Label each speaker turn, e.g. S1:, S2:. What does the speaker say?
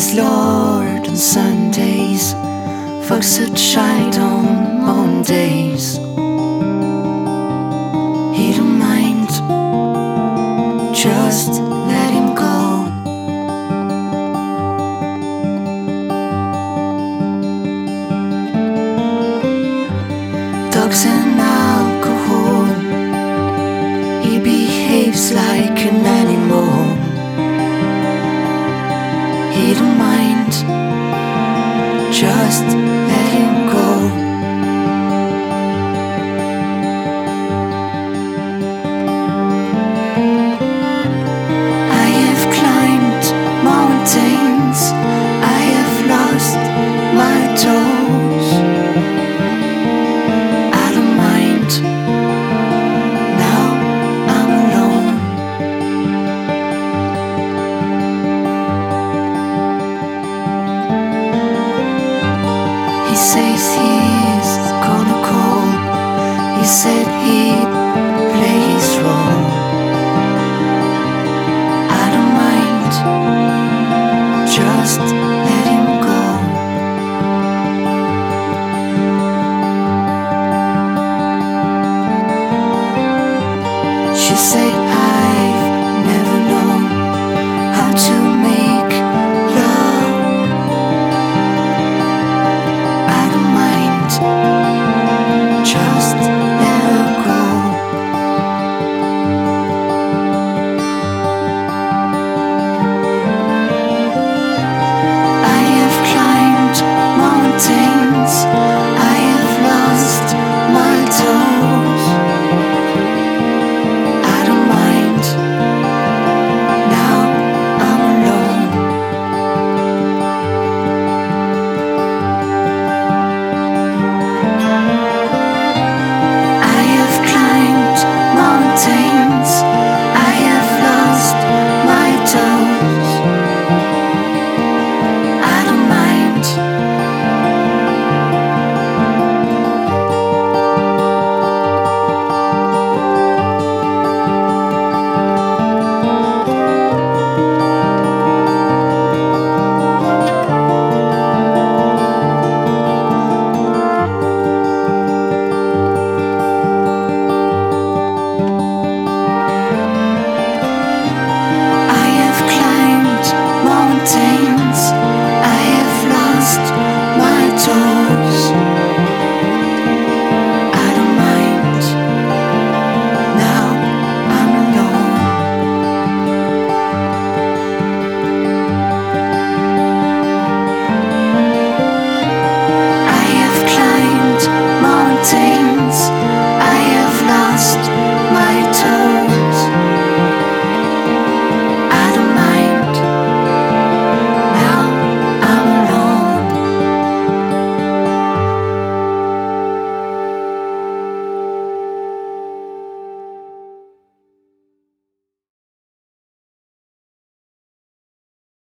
S1: he's Lord on Sundays, fucks a child on Mondays. He don't mind, just let him go. Drugs and alcohol, he behaves like an animal. He don't mind, just let him go. I have climbed mountains, I have lost my toes. I don't mind, now I'm alone. He says he's gonna call. He says